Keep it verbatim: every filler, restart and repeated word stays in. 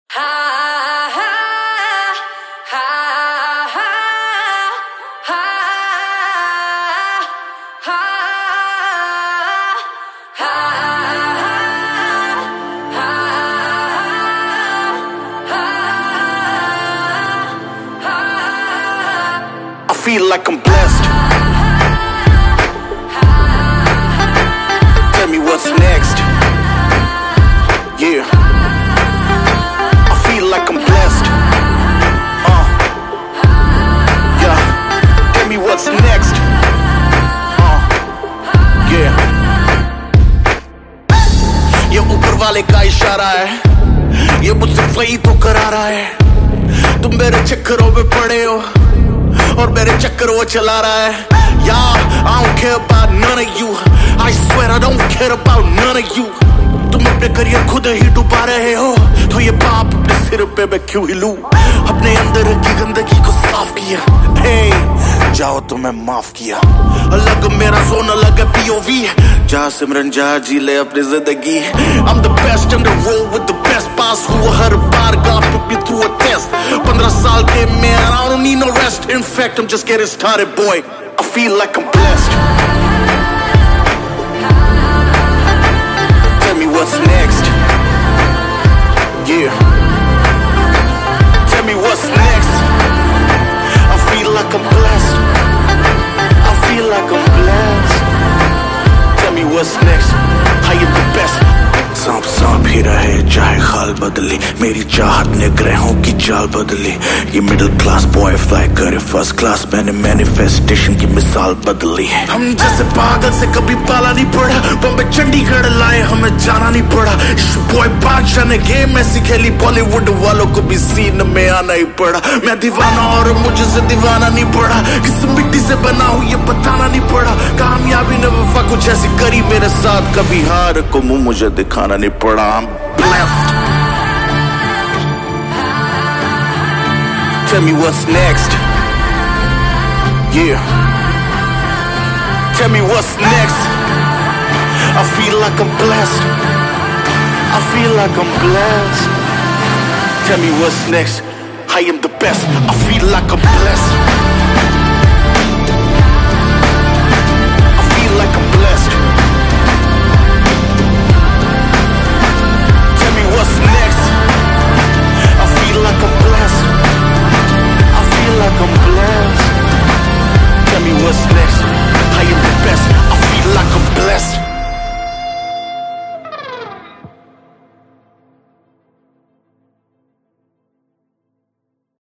I feel like I'm blessed. Tell me what's next. Yeah, I feel like I'm blessed. Uh, yeah, tell me what's next. Uh, yeah, ये ऊपर वाले का इशारा है, ये मुझसे वही तो करा रहा है। तुम मेरे चक्करों में पड़े हो और मेरे चक्कर वो चला रहा है। Yeah, I don't care about none of you. I swear I don't care about none of you. तुम अपने करियर खुद ही डुबा रहे हो, तो ये पाप अपने सिर पे मैं क्यों ही लूं? अपने अंदर की गंदगी को साफ किया, hey, जाओ तो मैं माफ किया। अलग मेरा जोन अलग है पीओवी, जा सिमरन जा जी ले अपनी जिंदगी। I'm the best in the road with the best boss who her bar God put me through a test। पंद्रह साल के man, I don't need no rest. In fact, I'm just getting started, boy. I feel like I'm blessed. Tell me what's next. Yeah. Tell me what's next. I feel like I'm blessed. I feel like I'm blessed. Tell me what's next. I am the best. सांप सांप ही रहे चाहे खाल बदली, मेरी चाहत ने ग्रहों की चाल बदली। ये मिडिल क्लास बॉय फ्लाई करे फर्स्ट क्लास, मैंने मैनिफेस्टेशन की मिसाल बदली। हम जैसे पागल से कभी पाला नहीं पड़ा, बॉम्बे चंडीगढ़ लाए हमें जाना नहीं पड़ा। बॉय बादशाह ने गेम ऐसी खेली, बॉलीवुड वालों को भी सीन में आना ही पड़ा। मैं दीवाना और मुझसे दीवाना नहीं पड़ा, किस मिट्टी से बना हूँ ये बताना नहीं पड़ा। कामयाबी ने वफा कुछ ऐसी करी मेरे साथ, कभी हार को मुंह मुझे दिखाना नहीं पड़ा। I'm blessed. Tell me what's next. Yeah. Tell me what's next. I feel like I'm blessed. I feel like I'm blessed. Tell me what's next. I am the best. I feel like I'm blessed.